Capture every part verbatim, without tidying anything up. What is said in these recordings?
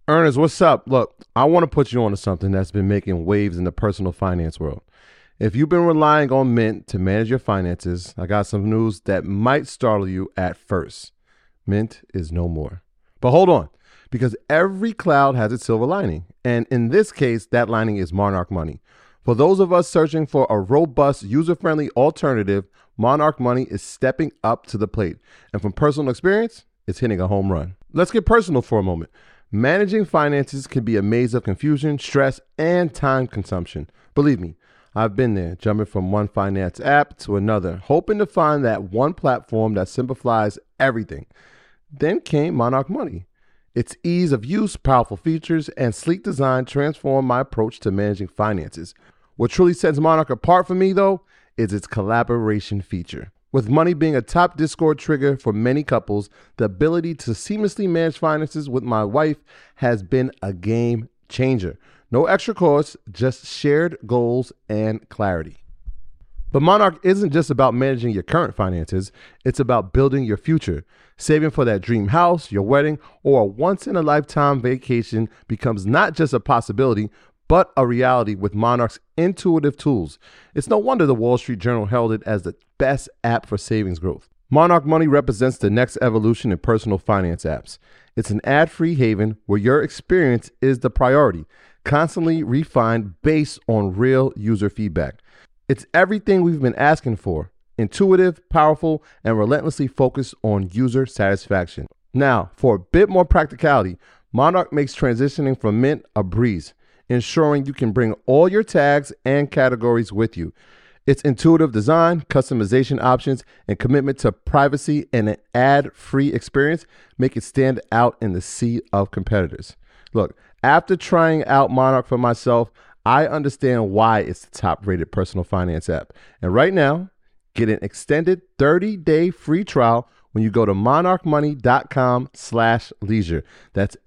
Ernest, what's up? Look, I want to put you on to something that's been making waves in the personal finance world. If you've been relying on Mint to manage your finances, I got some news that might startle you at first. Mint is no more. But hold on, because every cloud has its silver lining. And in this case, that lining is Monarch Money. For those of us searching for a robust, user-friendly alternative, Monarch Money is stepping up to the plate. And from personal experience, it's hitting a home run. Let's get personal for a moment. Managing finances can be a maze of confusion, stress, and time consumption. Believe me, I've been there, jumping from one finance app to another, hoping to find that one platform that simplifies everything. Then came Monarch Money. Its ease of use, powerful features, and sleek design transformed my approach to managing finances. What truly sets Monarch apart for me, though, is its collaboration feature. With Money being a top Discord trigger for many couples, the ability to seamlessly manage finances with my wife has been a game changer. No extra costs, just shared goals and clarity. But Monarch isn't just about managing your current finances, it's about building your future. Saving for that dream house, your wedding, or a once-in-a-lifetime vacation becomes not just a possibility, but a reality with Monarch's intuitive tools. It's no wonder the Wall Street Journal held it as the best app for savings growth. Monarch Money represents the next evolution in personal finance apps. It's an ad-free haven where your experience is the priority, constantly refined based on real user feedback. It's everything we've been asking for: intuitive, powerful, and relentlessly focused on user satisfaction. Now, for a bit more practicality, Monarch makes transitioning from Mint a breeze, ensuring you can bring all your tags and categories with you. Its intuitive design, customization options, and commitment to privacy and an ad-free experience make it stand out in the sea of competitors. Look, after trying out Monarch for myself, I understand why it's the top-rated personal finance app. And right now, get an extended thirty-day free trial when you go to monarchmoney.com slash leisure. That's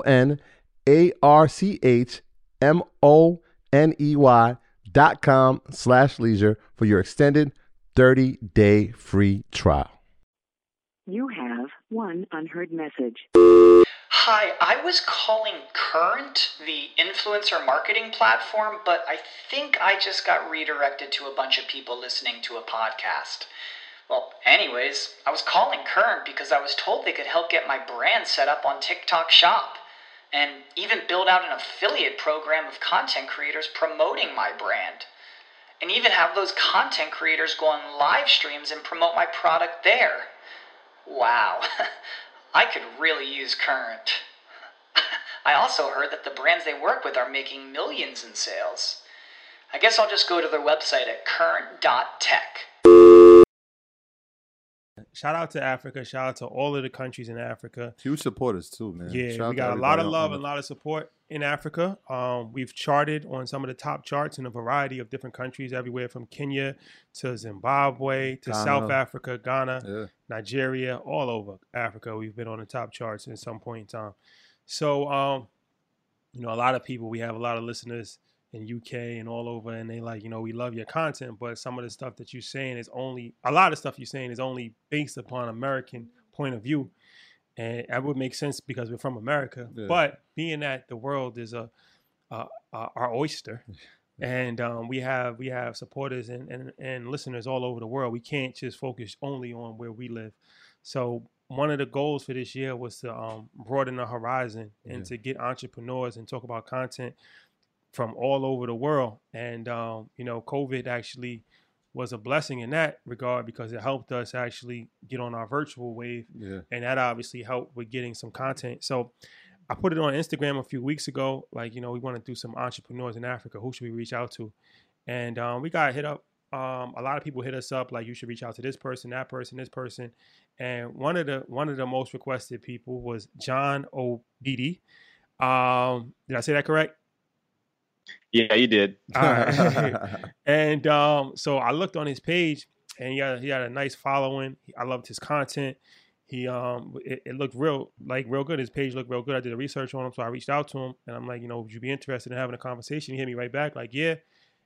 M-O-N-A-R-C-H M-O-N-E-Y dot com slash leisure for your extended thirty-day free trial. You have one unheard message. Hi, I was calling Current, the influencer marketing platform, but I think I just got redirected to a bunch of people listening to a podcast. Well, anyways, I was calling Current because I was told they could help get my brand set up on TikTok Shop, and even build out an affiliate program of content creators promoting my brand, and even have those content creators go on live streams and promote my product there. Wow, I could really use Current. I also heard that the brands they work with are making millions in sales. I guess I'll just go to their website at current dot tech. Shout out to Africa. Shout out to all of the countries in Africa. Huge supporters too, man. Yeah, Shout we got a lot of love and a lot of support in Africa. Um, we've charted on some of the top charts in a variety of different countries, everywhere from Kenya to Zimbabwe to Ghana, South Africa, Ghana, yeah. Nigeria, all over Africa. We've been on the top charts at some point in time. So, um, you know, a lot of people, we have a lot of listeners in U K and all over, and they like, you know, we love your content, but some of the stuff that you're saying is only, a lot of stuff you're saying is only based upon American point of view. And that would make sense because we're from America. Yeah. But being that the world is a, a, a our oyster, and um, we have we have supporters and, and, and listeners all over the world, we can't just focus only on where we live. So one of the goals for this year was to um, broaden the horizon and yeah. to get entrepreneurs and talk about content from all over the world. And, um, you know, COVID actually was a blessing in that regard because it helped us actually get on our virtual wave. Yeah. And that obviously helped with getting some content. So I put it on Instagram a few weeks ago, like, you know, we want to do some entrepreneurs in Africa. Who should we reach out to? And um, we got hit up. Um, a lot of people hit us up like, you should reach out to this person, that person, this person. And one of the one of the most requested people was John Obidi. Um, did I say that correct? Yeah, you did. All right. And um, so I looked on his page, and he had, he had a nice following. I loved his content. He um, it, it looked real, like real good. His page looked real good. I did a research on him, so I reached out to him, and I'm like, you know, would you be interested in having a conversation? He hit me right back, like, yeah.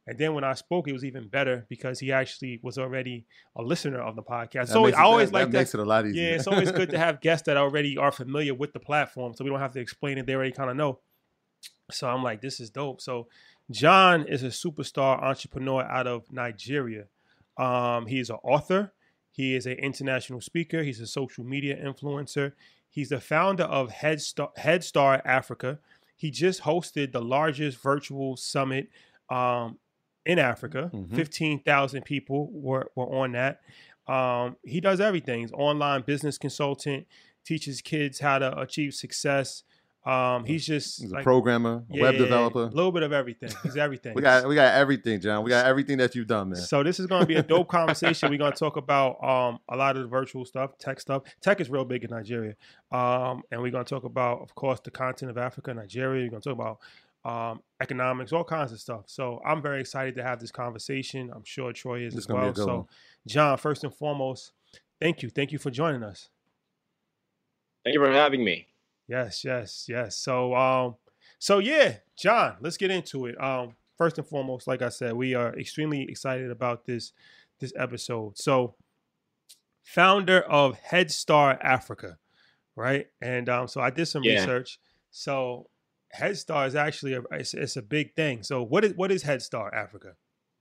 And then when I spoke, it was even better because he actually was already a listener of the podcast. That So makes I it- always that, like that that. makes it a lot easier. Yeah, it's always good to have guests that already are familiar with the platform, so we don't have to explain it. They already kind of know. So I'm like, this is dope. So John is a superstar entrepreneur out of Nigeria. Um, he's an author. He is an international speaker. He's a social media influencer. He's the founder of Head Start, Head Start Africa. He just hosted the largest virtual summit um, in Africa. Mhm. fifteen thousand people were, were on that. Um, he does everything. He's an online business consultant, teaches kids how to achieve success. Um, he's just He's a like, programmer, a yeah, web developer. a little bit of everything. He's everything. We got we got everything, John. We got everything that you've done, man. So this is going to be a dope conversation. We're going to talk about um, a lot of the virtual stuff, tech stuff. Tech is real big in Nigeria. Um, and we're going to talk about, of course, the continent of Africa, Nigeria. We're going to talk about um, economics, all kinds of stuff. So I'm very excited to have this conversation. I'm sure Troy is This is as gonna be well. a good So one. John, first and foremost, thank you. Thank you for joining us. Thank you for having me. Yes, yes, yes. So, um, so yeah, John, let's get into it. Um, first and foremost, like I said, we are extremely excited about this this episode. So, founder of Head Start Africa, right? And um, so I did some Yeah. research. So, Head Start is actually a it's, it's a big thing. So, what is what is Head Start Africa?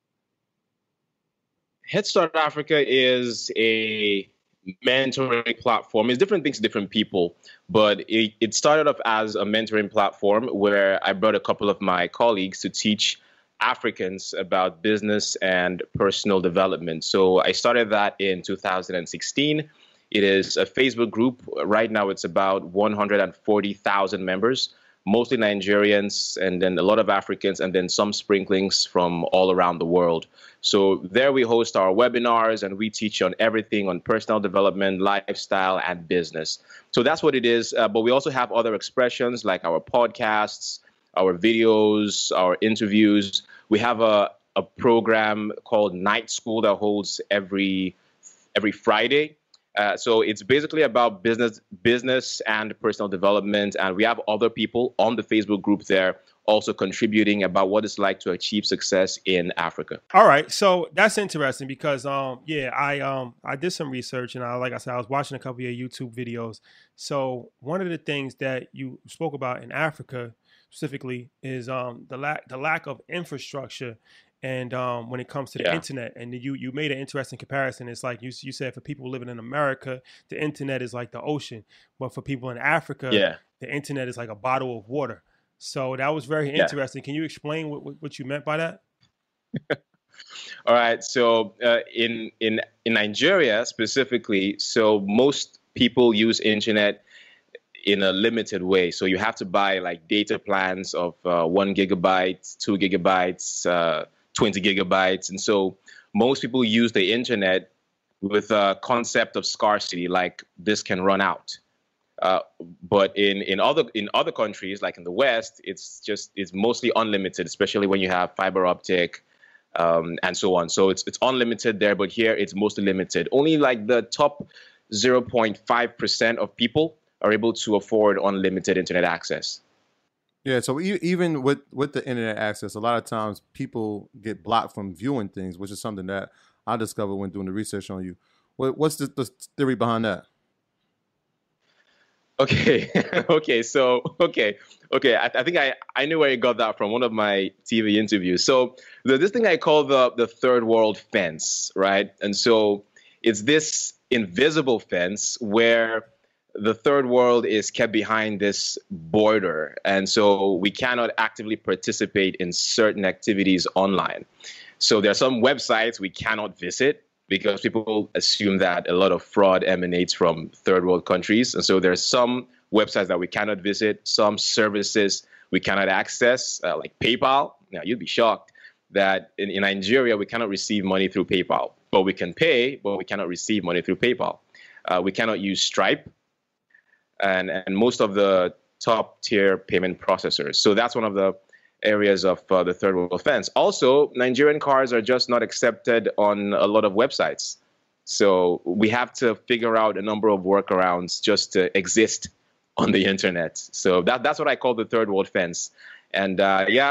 Head Start Africa is a mentoring platform. It's different things to different people, but it, it started off as a mentoring platform where I brought a couple of my colleagues to teach Africans about business and personal development. So I started that in two thousand sixteen. It is a Facebook group. Right now, it's about one hundred forty thousand members, mostly Nigerians, and then a lot of Africans, and then some sprinklings from all around the world. So there we host our webinars, and we teach on everything on personal development, lifestyle, and business. So that's what it is. Uh, but we also have other expressions like our podcasts, our videos, our interviews. We have a, a program called Night School that holds every every Friday. Uh, so it's basically about business, business and personal development. And we have other people on the Facebook group there also contributing about what it's like to achieve success in Africa. All right, so that's interesting because um yeah, I um I did some research and I like I said I was watching a couple of your YouTube videos. So one of the things that you spoke about in Africa specifically is um the lack the lack of infrastructure and um when it comes to the Yeah. internet, and you you made an interesting comparison. It's like you you said for people living in America, the internet is like the ocean, but for people in Africa, Yeah. the internet is like a bottle of water. So that was very Yeah. interesting. Can you explain what, what what you meant by that? All right. So uh, in in in Nigeria specifically, so most people use internet in a limited way. So you have to buy like data plans of uh, one gigabyte, two gigabytes, uh, twenty gigabytes, and so most people use the internet with a concept of scarcity, like this can run out. Uh, but in, in other in other countries, like in the West, it's just it's mostly unlimited, especially when you have fiber optic um, and so on. So it's it's unlimited there, but here it's mostly limited. Only like the top zero point five percent of people are able to afford unlimited internet access. Yeah, so e- even with, with the internet access, a lot of times people get blocked from viewing things, which is something that I discovered when doing the research on you. What, what's the, the theory behind that? Okay, okay, so okay, okay. I, I think I, I knew where you got that from, one of my T V interviews. So the, this thing I call the the third world fence, right? And so it's this invisible fence where the third world is kept behind this border, and so we cannot actively participate in certain activities online. So there are some websites we cannot visit because people assume that a lot of fraud emanates from third world countries. And so there's some websites that we cannot visit, some services we cannot access, uh, like PayPal. Now, you'd be shocked that in, in Nigeria, we cannot receive money through PayPal, but we can pay, but we cannot receive money through PayPal. Uh, we cannot use Stripe and, and most of the top tier payment processors. So that's one of the areas of uh, the third world fence. Also, Nigerian cards are just not accepted on a lot of websites. So we have to figure out a number of workarounds just to exist on the internet. So that, that's what I call the third world fence. And uh, yeah,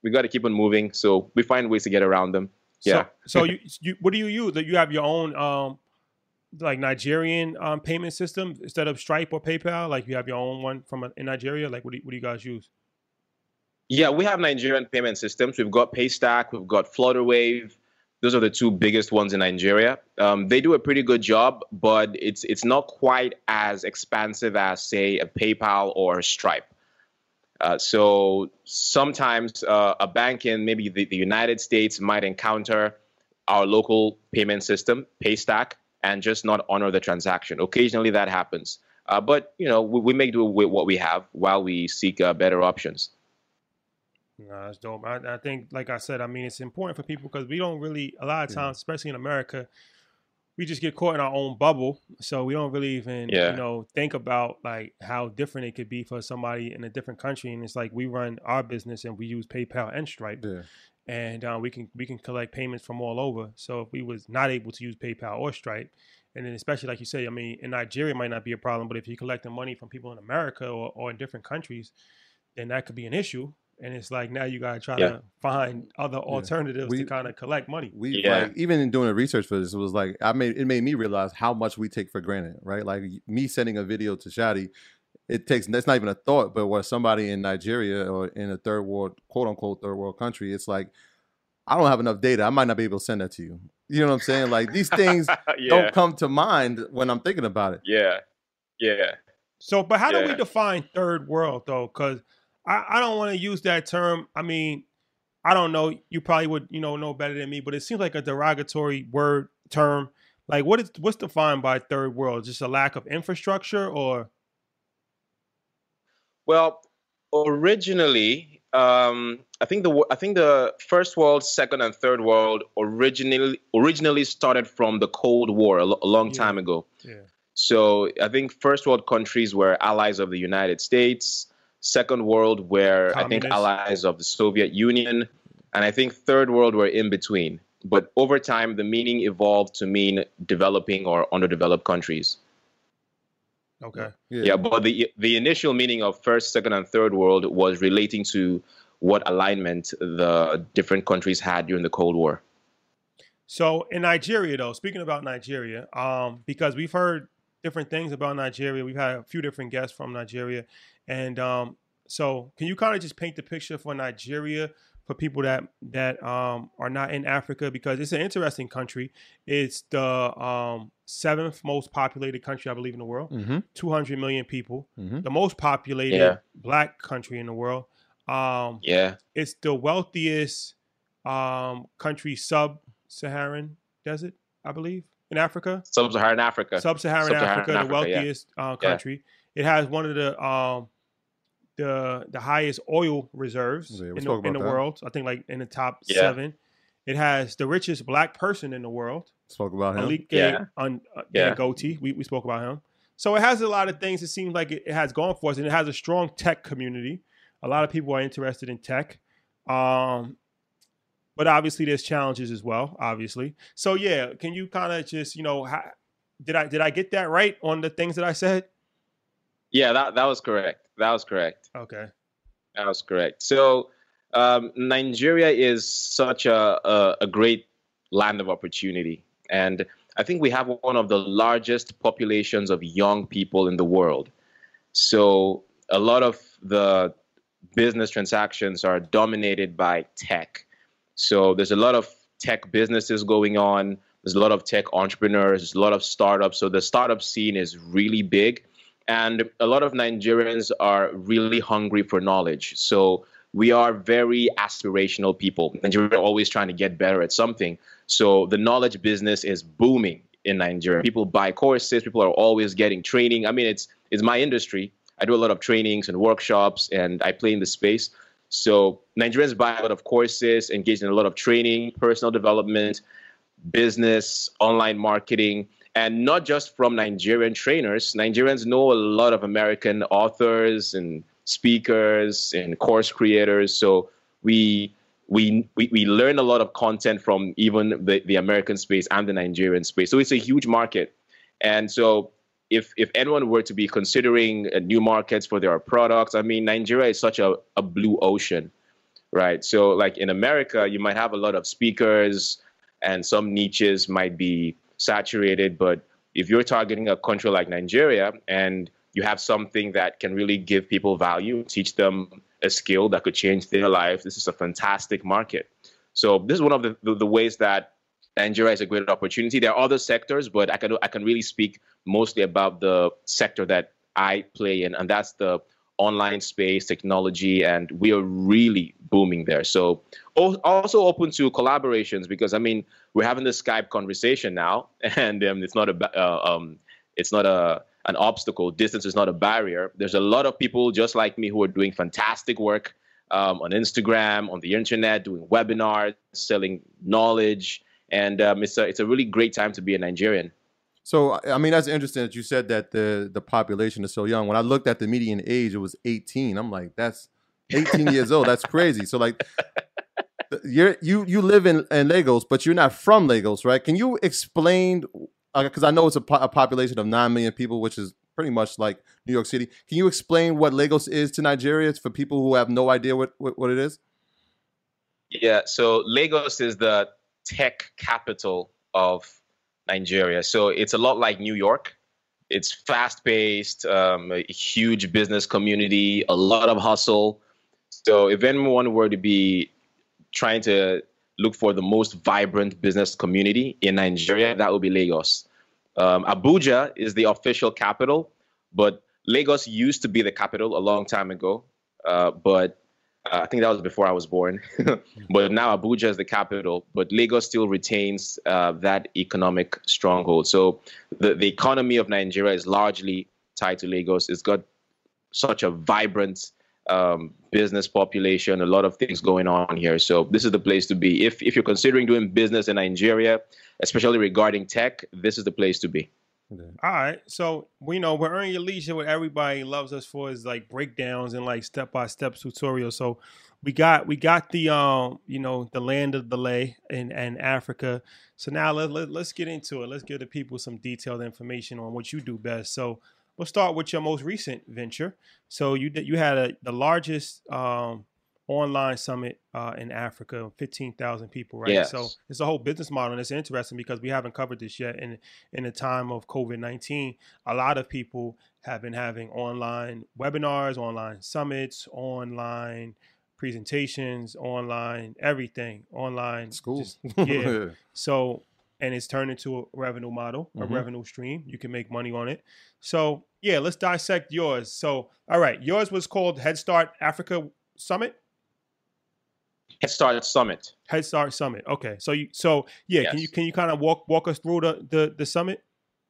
we got to keep on moving. So we find ways to get around them. Yeah. So, so you, you, what do you use? That you have your own, um, like Nigerian um, payment system instead of Stripe or PayPal? Like you have your own one from a, in Nigeria? Like what do you, what do you guys use? Yeah, we have Nigerian payment systems. We've got Paystack, we've got Flutterwave. Those are the two biggest ones in Nigeria. Um, they do a pretty good job, but it's it's not quite as expansive as, say, a PayPal or a Stripe. Uh, so sometimes uh, a bank in maybe the, the United States might encounter our local payment system, Paystack, and just not honor the transaction. Occasionally that happens. Uh, but, you know, we, we make do with what we have while we seek uh, better options. No, that's dope. I, I think, like I said, I mean, it's important for people because we don't really, a lot of times, yeah. especially in America, we just get caught in our own bubble. So we don't really even, yeah. you know, think about like how different it could be for somebody in a different country. And it's like we run our business and we use PayPal and Stripe, yeah. and uh, we can we can collect payments from all over. So if we was not able to use PayPal or Stripe, and then especially like you say, I mean, in Nigeria it might not be a problem, but if you're collecting money from people in America or, or in different countries, then that could be an issue. And it's like now you gotta try yeah. to find other alternatives yeah. we, to kind of collect money. We yeah. like, even in doing the research for this, it was like I made it made me realize how much we take for granted, right? Like me sending a video to Shadi, it takes that's not even a thought, but where somebody in Nigeria or in a third world, quote unquote third world country, it's like I don't have enough data. I might not be able to send that to you. You know what I'm saying? Like these things yeah. don't come to mind when I'm thinking about it. Yeah, yeah. So, but how yeah. do we define third world though? Because I, I don't want to use that term. I mean, I don't know. You probably would, you know, know better than me, but it seems like a derogatory word term. Like, what is what's defined by third world? Just a lack of infrastructure, or? Well, originally, um, I think the I think the first world, second, and third world originally originally started from the Cold War a, lo- a long time yeah. ago. Yeah. So I think first world countries were allies of the United States. Second world were, Communist. I think, allies of the Soviet Union. And I think third world were in between. But over time, the meaning evolved to mean developing or underdeveloped countries. Okay. Yeah, yeah but the the initial meaning of first, second, and third world was relating to what alignment the different countries had during the Cold War. So in Nigeria, though, speaking about Nigeria, um, because we've heard different things about Nigeria. We've had a few different guests from Nigeria. And um, so can you kind of just paint the picture for Nigeria for people that that um, are not in Africa? Because it's an interesting country. It's the um, seventh most populated country, I believe, in the world. Mm-hmm. two hundred million people. Mm-hmm. The most populated yeah. black country in the world. Um, yeah. It's the wealthiest um, country sub-Saharan desert, I believe, in Africa. Sub-Saharan Africa. Sub-Saharan, Sub-Saharan Africa, Africa, the wealthiest yeah. uh, country. Yeah. It has one of the um, the the highest oil reserves yeah, in the, in the world. I think like in the top yeah. seven. It has the richest black person in the world. Spoke about him. Alike yeah. Un, uh, yeah. Dangote. We we spoke about him. So it has a lot of things. It seems like it, it has gone for us, and it has a strong tech community. A lot of people are interested in tech. Um, but obviously there's challenges as well, obviously. So yeah, can you kind of just, you know, how, did I did I get that right on the things that I said? Yeah, that, that was correct. That was correct. Okay. That was correct. So um, Nigeria is such a, a, a great land of opportunity. And I think we have one of the largest populations of young people in the world. So a lot of the business transactions are dominated by tech. So there's a lot of tech businesses going on. There's a lot of tech entrepreneurs. There's a lot of startups. So the startup scene is really big. And a lot of Nigerians are really hungry for knowledge. So we are very aspirational people. Nigerians are always trying to get better at something. So the knowledge business is booming in Nigeria. People buy courses. People are always getting training. I mean, it's it's my industry. I do a lot of trainings and workshops, and I play in the space. So Nigerians buy a lot of courses, engage in a lot of training, personal development, business, online marketing, and not just from Nigerian trainers. Nigerians know a lot of American authors and speakers and course creators. So we we we, we learn a lot of content from even the, the American space and the Nigerian space. So it's a huge market. And so if if anyone were to be considering uh, new markets for their products, I mean, Nigeria is such a, a blue ocean. right? So like in America, you might have a lot of speakers and some niches might be saturated. But if you're targeting a country like Nigeria and you have something that can really give people value, teach them a skill that could change their life, this is a fantastic market. So this is one of the, the, the ways that Nigeria is a great opportunity. There are other sectors, but I can I can really speak mostly about the sector that I play in, and that's the online space, technology, and we are really booming there. So also open to collaborations, because I mean we're having this Skype conversation now, and um, it's not a uh, um, it's not a an obstacle. Distance is not a barrier. There's a lot of people just like me who are doing fantastic work um, on Instagram, on the internet, doing webinars, selling knowledge. And um, it's a it's a really great time to be a Nigerian. So, I mean, that's interesting that you said that the the population is so young. When I looked at the median age, it was eighteen. I'm like, that's eighteen years old. That's crazy. So, like, you're you you live in, in Lagos, but you're not from Lagos, right? Can you explain? Because uh, I know it's a, po- a population of nine million people, which is pretty much like New York City. Can you explain what Lagos is to Nigeria for people who have no idea what what, what it is? Yeah. So Lagos is the tech capital of Nigeria. So it's a lot like New York. It's fast-paced, um, a huge business community, a lot of hustle. So if anyone were to be trying to look for the most vibrant business community in Nigeria, that would be Lagos. Um, Abuja is the official capital, but Lagos used to be the capital a long time ago. Uh, but Uh, I think that was before I was born. But now Abuja is the capital, but Lagos still retains uh, that economic stronghold. So the, the economy of Nigeria is largely tied to Lagos. It's got such a vibrant um, business population, a lot of things going on here. So this is the place to be. If, if you're considering doing business in Nigeria, especially regarding tech, this is the place to be. All right, so we know we're Earn Your Leisure. What everybody loves us for is like breakdowns and like step by step tutorials. So we got we got the um you know the land of delay in and Africa. So now let, let let's get into it. Let's give the people some detailed information on what you do best. So we'll start with your most recent venture. So you you had a, the largest um online summit uh, in Africa, fifteen thousand people, right? Yes. So it's a whole business model, and it's interesting because we haven't covered this yet. In in the time of COVID nineteen, a lot of people have been having online webinars, online summits, online presentations, online everything, online schools. Just, yeah. So, and it's turned into a revenue model, a Mm-hmm. revenue stream. You can make money on it. So, yeah, let's dissect yours. So, all right, yours was called Head Start Africa Summit. Head Start Summit. Head Start Summit. Okay, so you, so yeah, Yes. can you can you kind of walk walk us through the, the the summit?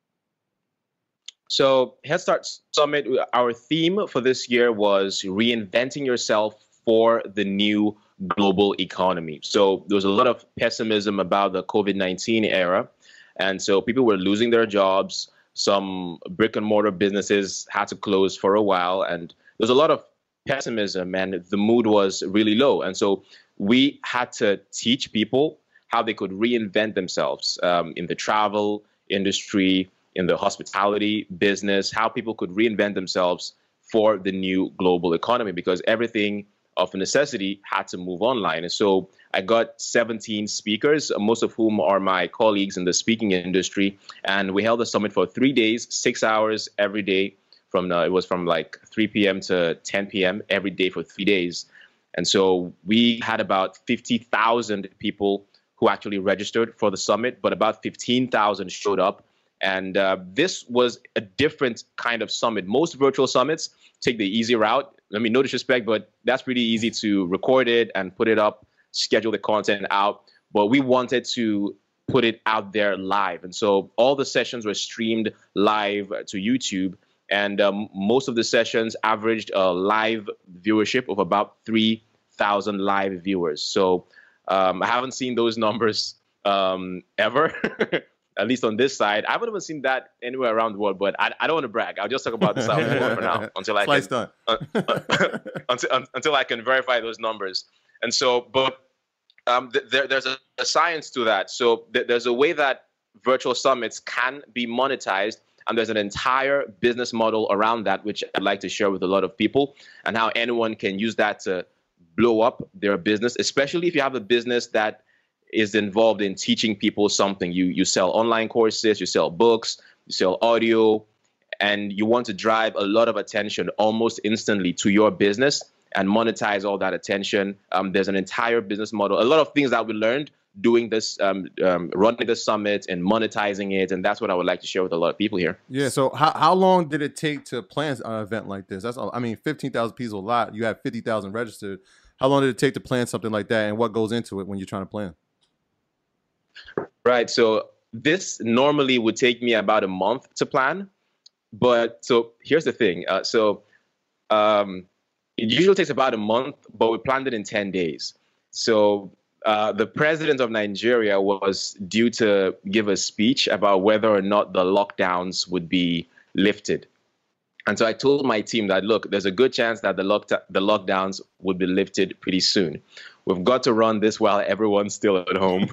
So Head Start Summit, our theme for this year was reinventing yourself for the new global economy. So there was a lot of pessimism about the COVID nineteen era, and so people were losing their jobs. Some brick and mortar businesses had to close for a while, and there's a lot of pessimism, and the mood was really low. And so we had to teach people how they could reinvent themselves um, in the travel industry, in the hospitality business, how people could reinvent themselves for the new global economy, because everything of necessity had to move online. And so I got seventeen speakers, most of whom are my colleagues in the speaking industry. And we held a summit for three days, six hours every day. From uh, it was from like three p.m. to ten p.m. every day for three days. And so we had about fifty thousand people who actually registered for the summit, but about fifteen thousand showed up. And uh, this was a different kind of summit. Most virtual summits take the easy route. I mean, no disrespect, but that's pretty easy to record it and put it up, schedule the content out. But we wanted to put it out there live. And so all the sessions were streamed live to YouTube. And um, most of the sessions averaged a live viewership of about three thousand live viewers. So um, I haven't seen those numbers um, ever, at least on this side. I haven't even seen that anywhere around the world, but I, I don't want to brag. I'll just talk about the South World for now until I Slice can, done. uh, until, until I can verify those numbers. And so, but um, th- there, there's a, a science to that. So th- there's a way that virtual summits can be monetized. And there's an entire business model around that, which I'd like to share with a lot of people, and how anyone can use that to blow up their business, especially if you have a business that is involved in teaching people something. You you sell online courses, you sell books, you sell audio, and you want to drive a lot of attention almost instantly to your business and monetize all that attention. Um, there's an entire business model, a lot of things that we learned doing this, um, um, running the summit and monetizing it. And that's what I would like to share with a lot of people here. Yeah. So how, how long did it take to plan an event like this? That's all. I mean, fifteen thousand people is a lot. You have fifty thousand registered. How long did it take to plan something like that? And what goes into it when you're trying to plan? Right. So this normally would take me about a month to plan. But so here's the thing. Uh, so um, it usually takes about a month, but we planned it in ten days. So Uh, the president of Nigeria was due to give a speech about whether or not the lockdowns would be lifted. And so I told my team that, look, there's a good chance that the, lock the lockdowns would be lifted pretty soon. We've got to run this while everyone's still at home.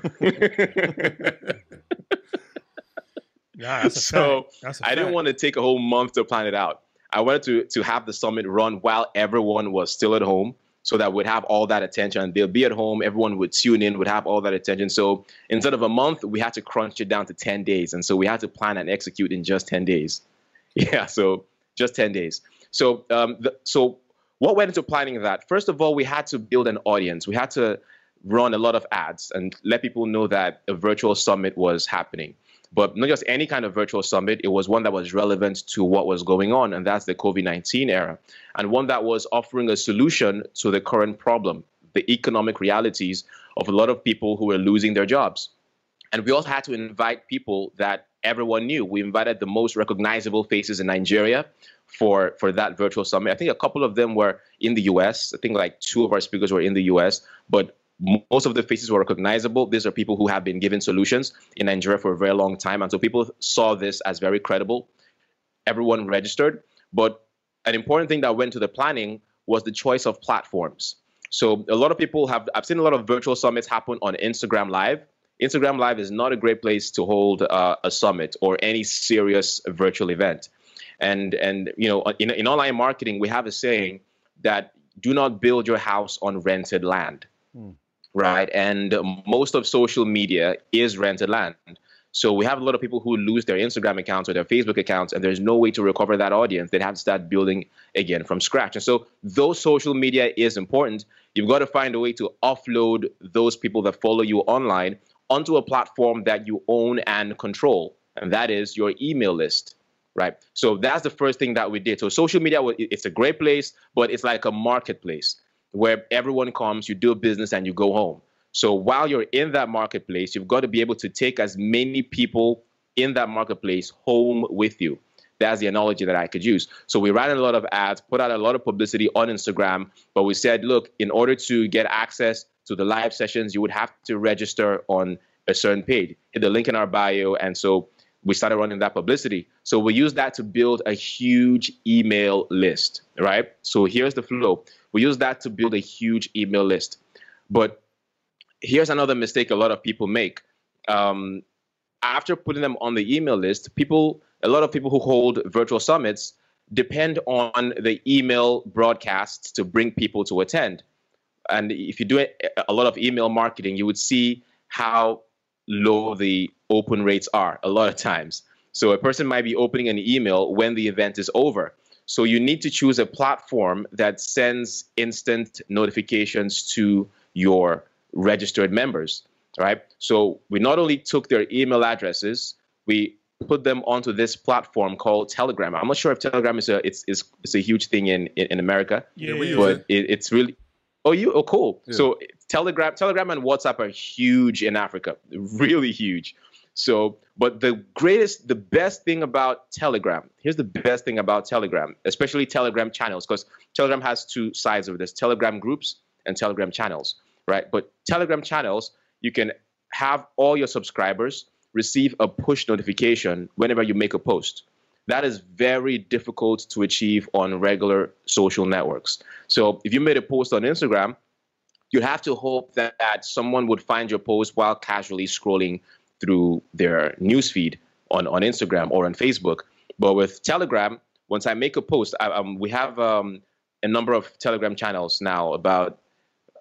Nah, that's a so that's a I didn't want to take a whole month to plan it out. I wanted to, to have the summit run while everyone was still at home, so that we'd have all that attention. They'll be at home. Everyone would tune in, would have all that attention. So instead of a month, we had to crunch it down to ten days. And so we had to plan and execute in just ten days. Yeah, so just ten days. So, um, the, so what went into planning that? First of all, we had to build an audience. We had to run a lot of ads and let people know that a virtual summit was happening. But not just any kind of virtual summit, it was one that was relevant to what was going on, and that's the COVID nineteen era, and one that was offering a solution to the current problem, the economic realities of a lot of people who were losing their jobs. And we also had to invite people that everyone knew. We invited the most recognizable faces in Nigeria for, for that virtual summit. I think a couple of them were in the U S. I think like two of our speakers were in the U S, but most of the faces were recognizable. These are people who have been given solutions in Nigeria for a very long time. And so people saw this as very credible. Everyone registered. But an important thing that went to the planning was the choice of platforms. So a lot of people have, I've seen a lot of virtual summits happen on Instagram Live. Instagram Live is not a great place to hold uh, a summit or any serious virtual event. And, and you know, in, in online marketing, we have a saying that do not build your house on rented land. Hmm. Right. And most of social media is rented land. So we have a lot of people who lose their Instagram accounts or their Facebook accounts, and there's no way to recover that audience. They'd have to start building again from scratch. And so though social media is important, you've got to find a way to offload those people that follow you online onto a platform that you own and control. And that is your email list. Right. So that's the first thing that we did. So social media, it's a great place, but it's like a marketplace where everyone comes, you do business, and you go home. So while you're in that marketplace, you've got to be able to take as many people in that marketplace home with you. That's the analogy that I could use. So we ran a lot of ads, put out a lot of publicity on Instagram, but we said, look, in order to get access to the live sessions, you would have to register on a certain page. Hit the link in our bio. And so we started running that publicity. So we use that to build a huge email list, right? So here's the flow. We use that to build a huge email list. But here's another mistake a lot of people make. Um, after putting them on the email list, people, a lot of people who hold virtual summits depend on the email broadcasts to bring people to attend. And if you do a lot of email marketing, you would see how low the open rates are a lot of times. So a person might be opening an email when the event is over. So you need to choose a platform that sends instant notifications to your registered members, right? So we not only took their email addresses, we put them onto this platform called Telegram. I'm not sure if Telegram is a it's it's, it's a huge thing in in, in America, yeah, but it, it's really oh you oh cool. Yeah. So Telegram, Telegram and WhatsApp are huge in Africa, really huge. So, but the greatest, the best thing about Telegram, here's the best thing about Telegram, especially Telegram channels, because Telegram has two sides of this, Telegram groups and Telegram channels, right? But Telegram channels, you can have all your subscribers receive a push notification whenever you make a post. That is very difficult to achieve on regular social networks. So if you made a post on Instagram, you'd have to hope that, that someone would find your post while casually scrolling through their newsfeed on, on Instagram or on Facebook. But with Telegram, once I make a post, I, um, we have um, a number of Telegram channels now, about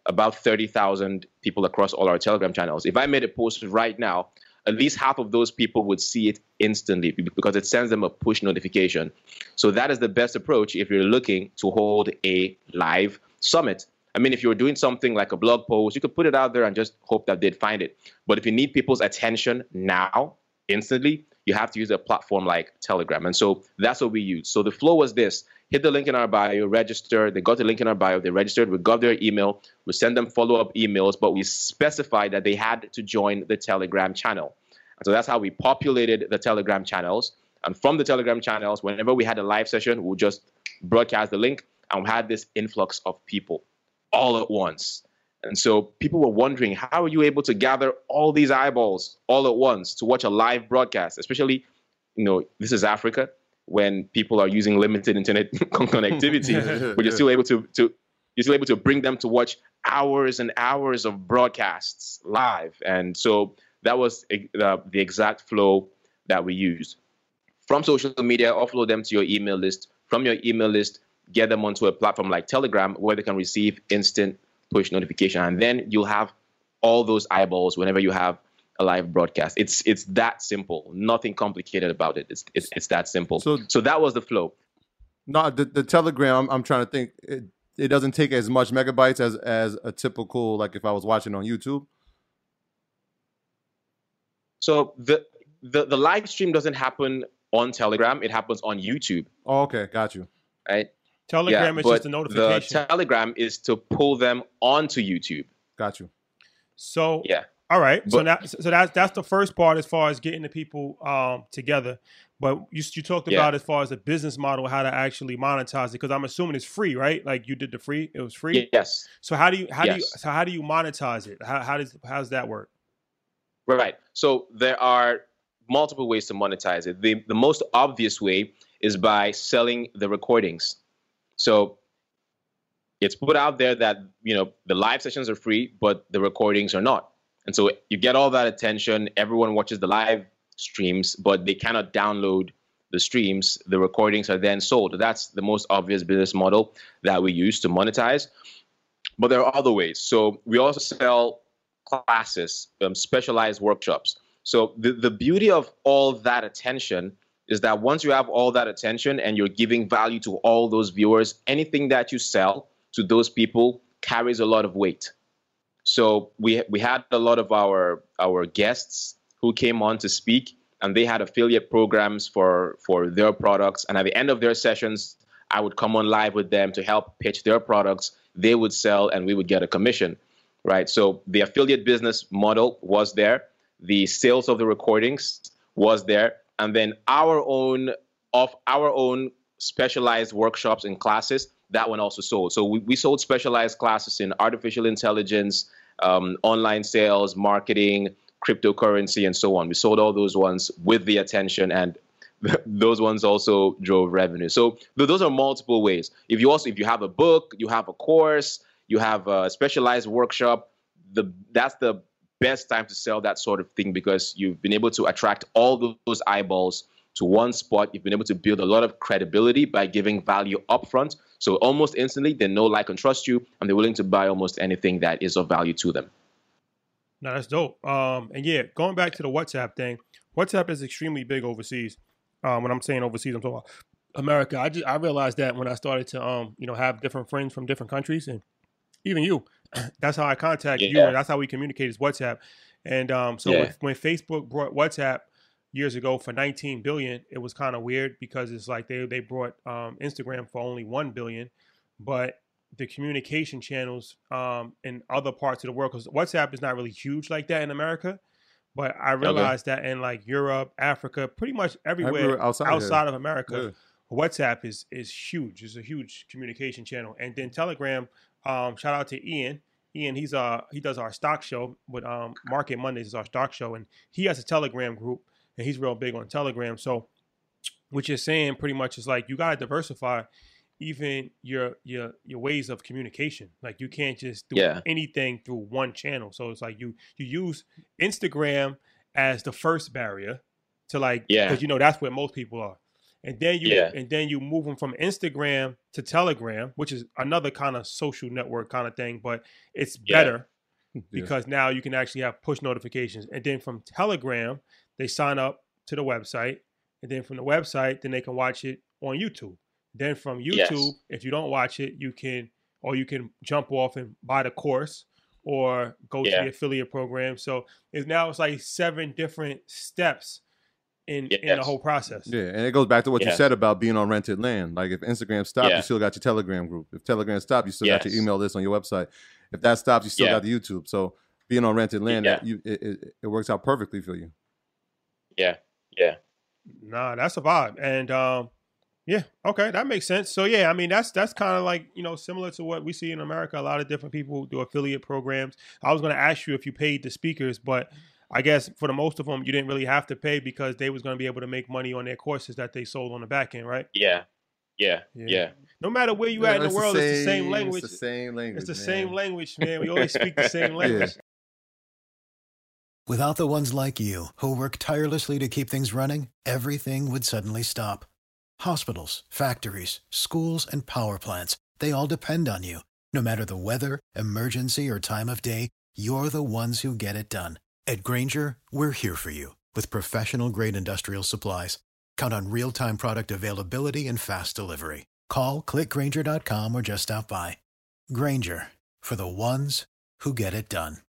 about thirty thousand people across all our Telegram channels. If I made a post right now, at least half of those people would see it instantly because it sends them a push notification. So that is the best approach if you're looking to hold a live summit. I mean, if you're doing something like a blog post, you could put it out there and just hope that they'd find it. But if you need people's attention now, instantly, you have to use a platform like Telegram. And so that's what we use. So the flow was this: hit the link in our bio, register. They got the link in our bio, they registered, we got their email, we send them follow-up emails, but we specified that they had to join the Telegram channel. And so that's how we populated the Telegram channels. And from the Telegram channels, whenever we had a live session, we'll just broadcast the link, and we had this influx of people all at once. And so people were wondering, how are you able to gather all these eyeballs all at once to watch a live broadcast? Especially, you know, this is Africa, when people are using limited internet connectivity, but you're still able to, to you're still able to bring them to watch hours and hours of broadcasts live. And so that was uh, the exact flow that we used. From social media, offload them to your email list. From your email list, get them onto a platform like Telegram where they can receive instant push notification. And then you'll have all those eyeballs whenever you have a live broadcast. It's it's that simple. Nothing complicated about it. It's it's, it's that simple. So, so that was the flow. No, the, the Telegram, I'm trying to think, it, it doesn't take as much megabytes as, as a typical, like if I was watching on YouTube. So the, the, the live stream doesn't happen on Telegram. It happens on YouTube. Oh, okay. Got you. Right? Telegram yeah, is just a notification. The Telegram is to pull them onto YouTube. Got you. So, yeah. All right. But, so that, so that's, that's the first part as far as getting the people um, together. But you, you talked about yeah. as far as the business model, how to actually monetize it, because I'm assuming it's free, right? Like you did the free, it was free. Yes. So how do you how yes. do you so how do you monetize it? How how does how does that work? Right. So there are multiple ways to monetize it. The the most obvious way is by selling the recordings. So it's put out there that, you know, the live sessions are free, but the recordings are not. And so you get all that attention. Everyone watches the live streams, but they cannot download the streams. The recordings are then sold. That's the most obvious business model that we use to monetize. But there are other ways. So we also sell classes, um, specialized workshops. So the, the beauty of all that attention is that once you have all that attention and you're giving value to all those viewers, anything that you sell to those people carries a lot of weight. So we we had a lot of our our guests who came on to speak, and they had affiliate programs for for their products. And at the end of their sessions, I would come on live with them to help pitch their products. They would sell, and we would get a commission, right? So the affiliate business model was there. The sales of the recordings was there, and then our own of our own specialized workshops and classes, that one also sold. So we, we sold specialized classes in artificial intelligence, um, online sales, marketing, cryptocurrency, and so on. We sold all those ones with the attention, and those ones also drove revenue. So those are multiple ways. If you also, if you have a book, you have a course, you have a specialized workshop, the that's the best time to sell that sort of thing, because you've been able to attract all those eyeballs to one spot. You've been able to build a lot of credibility by giving value upfront. So almost instantly, they know, like, and trust you, and they're willing to buy almost anything that is of value to them. No, that's dope. Um, and yeah, going back to the WhatsApp thing, WhatsApp is extremely big overseas. Um, when I'm saying overseas, I'm talking about America. I just, I realized that when I started to, um, you know, have different friends from different countries, and even you, that's how I contact yeah. you. And that's how we communicate is WhatsApp. And um, so yeah. when, when Facebook brought WhatsApp years ago for nineteen billion, it was kind of weird because it's like they they brought um, Instagram for only one billion, but the communication channels um, in other parts of the world, because WhatsApp is not really huge like that in America, but I realized okay. that in like Europe, Africa, pretty much everywhere, everywhere outside, outside of America, yeah. WhatsApp is is huge. It's a huge communication channel. And then Telegram, um, shout out to Ian. Ian, he's uh he does our stock show with um, Market Mondays is our stock show, and he has a Telegram group. And he's real big on Telegram. So what you're saying pretty much is like you got to diversify even your your your ways of communication. Like you can't just do yeah. anything through one channel. So it's like you you use Instagram as the first barrier to like, yeah, because you know that's where most people are. And then you yeah. and then you move them from Instagram to Telegram, which is another kind of social network kind of thing, but it's Yeah. better because now you can actually have push notifications. And then from Telegram, they sign up to the website, and then from the website, then they can watch it on YouTube. Then from YouTube, Yes. if you don't watch it, you can or you can jump off and buy the course or go Yeah. to the affiliate program. So it's now it's like seven different steps in in the Yes. whole process. Yeah, and it goes back to what you Yeah. said about being on rented land. Like if Instagram stopped, Yeah. you still got your Telegram group. If Telegram stopped, you still got Yes. your email list on your website. If that stops, you still Yeah. got the YouTube. So being on rented land, Yeah. that you it, it, it works out perfectly for you. Yeah. Yeah. Nah, that's a vibe. And um, yeah, okay, that makes sense. So yeah, I mean that's that's kind of like, you know, similar to what we see in America. A lot of different people do affiliate programs. I was going to ask you if you paid the speakers, but I guess for the most of them, you didn't really have to pay because they was going to be able to make money on their courses that they sold on the back end, right? Yeah. Yeah. Yeah. Yeah. No matter where you Yeah, at in the it's world, it's the same language. It's the same language. It's the man. same language, man. We always speak the same language. Without the ones like you, who work tirelessly to keep things running, everything would suddenly stop. Hospitals, factories, schools, and power plants, they all depend on you. No matter the weather, emergency, or time of day, you're the ones who get it done. At Grainger, we're here for you with professional-grade industrial supplies. Count on real-time product availability and fast delivery. Call, click Grainger dot com, or just stop by. Grainger, for the ones who get it done.